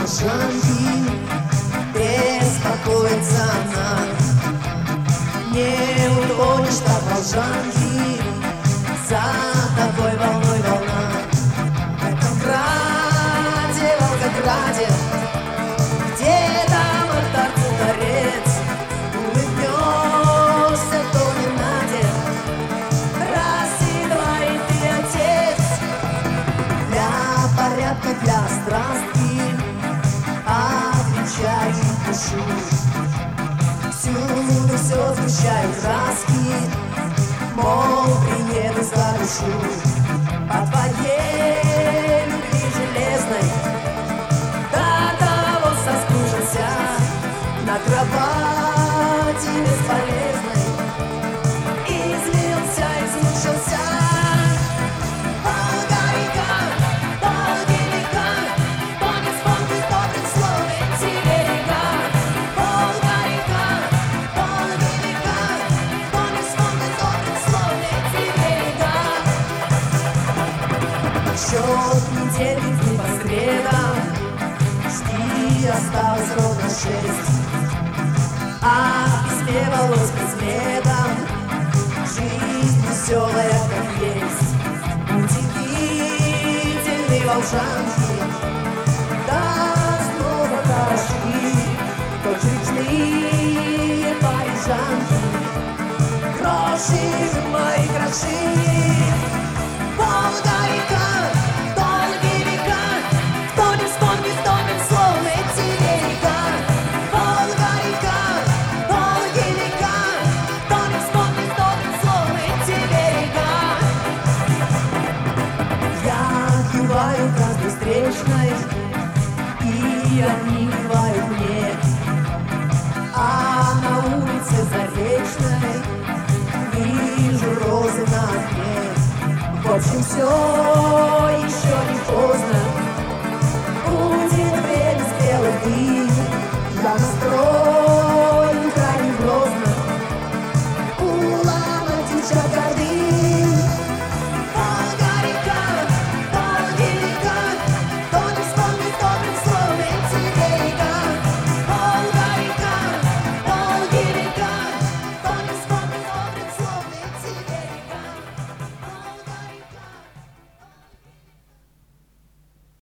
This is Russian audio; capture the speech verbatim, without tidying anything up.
волжанки, беспокоится она. Не утонешь от волжанки, за тобой волной волна. В Волгограде, Волгограде, где там алтарный дворец, улыбнешься, то не надя. Раз и два, и ты отец. Для порядка, для страстки отвечаю душу. Всюду все сгущают краски, мол, приеду за душу. По твоей любви железной до того соскучился, на кровати бесполезной излился, измучился. Волга-река, долги-река, кто не вспомнит добрых слов эти берега. Волга-река, долги-река, кто не вспомнит добрых слов эти берега. Счет недели дни по средам, жди, осталось ровно шесть. А в письме волос под следом жизнь веселая, как есть. Удивительные волжанки, да снова хороши, как речные парижанки. Кроши мои, кроши. Волга-река, долги-река, кто не вспомнит добрых слов эти берега. Волга-река, долги-река, кто не вспомнит добрых слов эти берега. Я киваю каждой встречной, и они кивают мне. А на улице Заречной вижу розы на окне. В общем, все